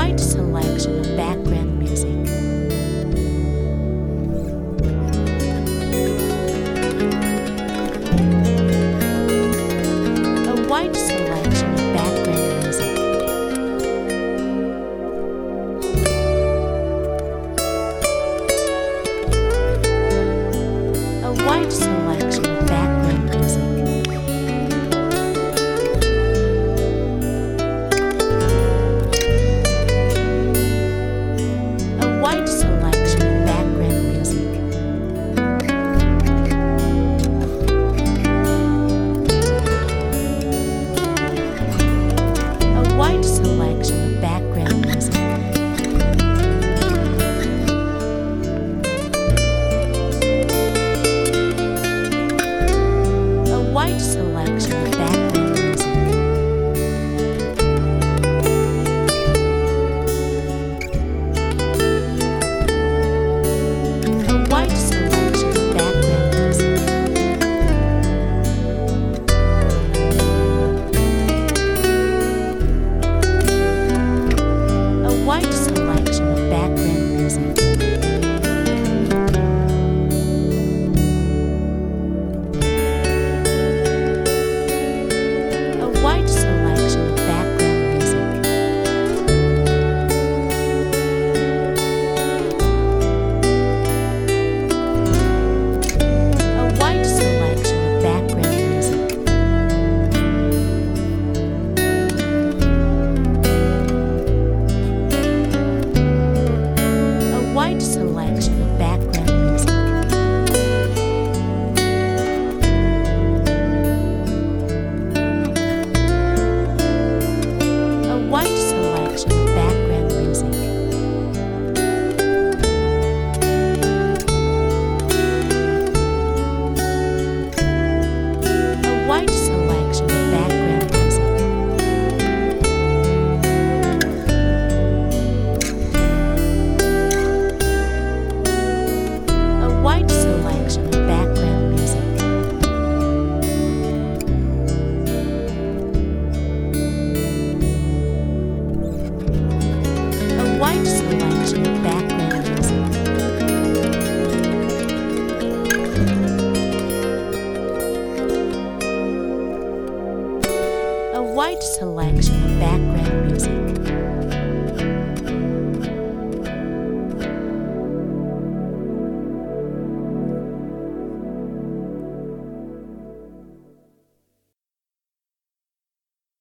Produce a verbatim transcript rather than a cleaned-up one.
wide selection of background music. A wide selection of background music. A wide selection of background music. Wide selection of background music. A wide selection of background music. A wide selection of background music. Wide selection of background music. A wide selection of background music. A wide selection of background music. A wide selection of background music. A wide selection of background music. A wide selection of background music. A wide selection of background music. A wide selection of background music. A wide selection of background music. A wide selection of background music.